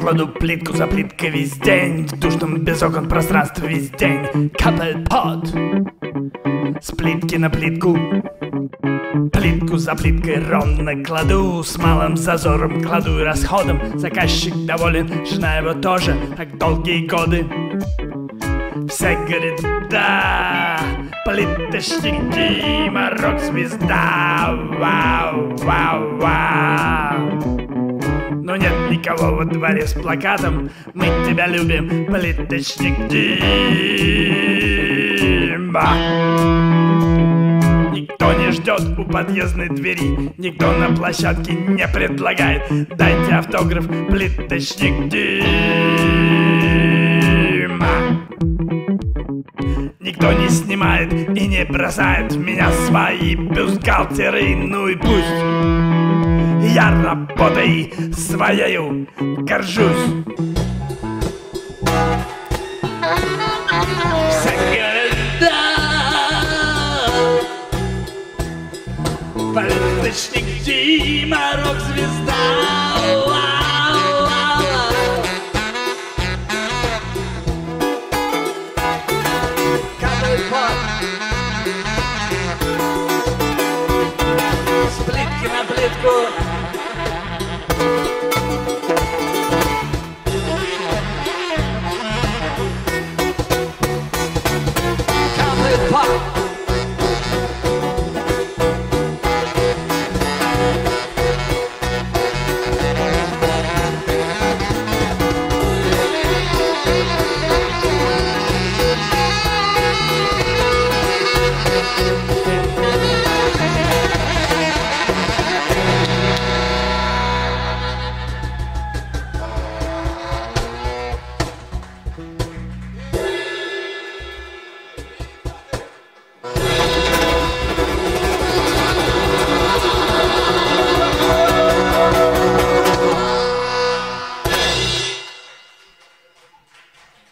кладу плитку за плиткой весь день, в душном без окон пространстве весь день. Капает пот с плитки на плитку, плитку за плиткой ровно кладу, с малым зазором кладу и расходом. Заказчик доволен, жена его тоже, так долгие годы. Все говорит, да, плиточник Дима, рок-звезда, вау, вау, вау. Но нет никого во дворе с плакатом «Мы тебя любим, плиточник Дима». Никто не ждет у подъездной двери, никто на площадке не предлагает «Дайте автограф, плиточник Дима». Никто не снимает и не бросает в меня свои бюстгальтеры, ну и пусть. Я работой своею горжусь. Все говорят, да, плиточник Дима, рок-звезда. С плитки на плитку. Капает пот